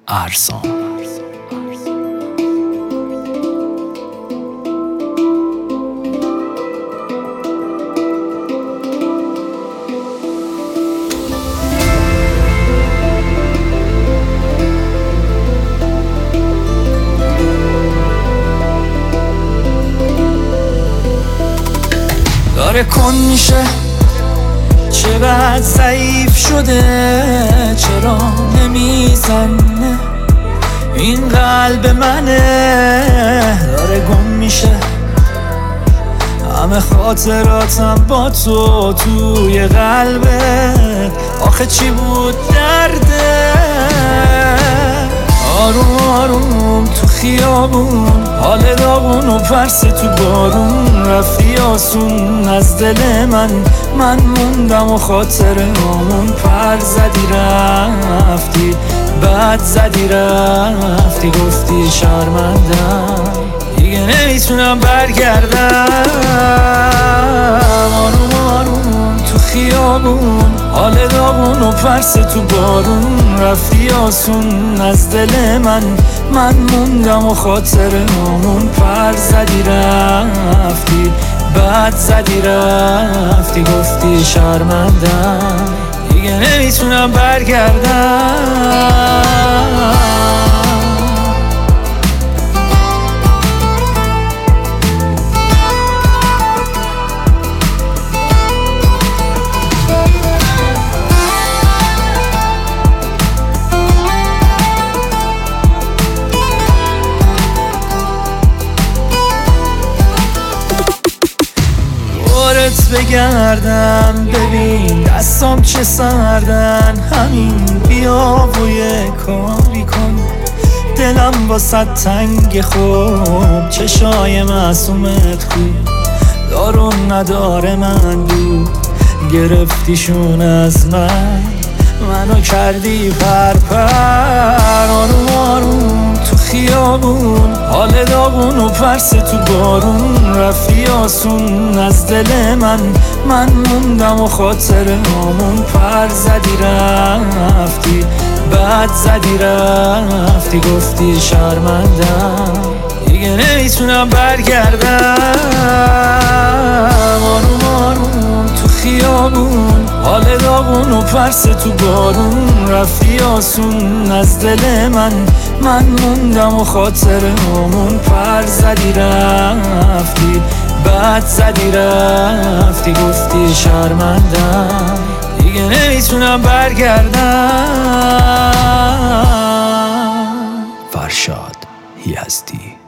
ارسام. داره کن میشه، چقدر ضعیف شده، چرا نمیزنه این قلب منه. داره گم میشه، همه خاطراتم با تو توی قلبت. آخه چی بود درده؟ آروم آروم تو خیابون، حال داغون و پرس تو بارون. رفتی آسون از دل من موندم و خاطرامون. پر زدی رفتی، بعد زدی رفتی، گفتی شرمندم دیگه نمیتونم برگردم. آروم آروم تو خیابون، حال داغون و پرس تو بارون. رفتی آسون از دل من موندم و خاطرامون. پر زدی رفتی، بعد زدی رفتی، گفتی شرمندم دیگه نمیتونم برگردم. بگردم ببین دستام چه سردن، همین بیا و یه کاری کن. دلم واسه تنگ خوب، چشای معصومت خوب، دارون نداره من دو. گرفتیشون از منو کردی پرپر. آروم آروم تو خیابون، حال داغون و پرس تو بارون. رفتی آسون از دل من موندم و خاطرامون. پر زدی رفتی، بعد زدی رفتی، گفتی شرمندم دیگه نمیتونم برگردم. آروم آروم تو خیابون، حال داغون و پرس تو بارون. رفتی آسون از دل من موندم و خاطرامون. پر زدی رفتی، بعد زدی رفتی، گفتی شرمندم دیگه نمیتونم برگردم. فرشاد یزدی.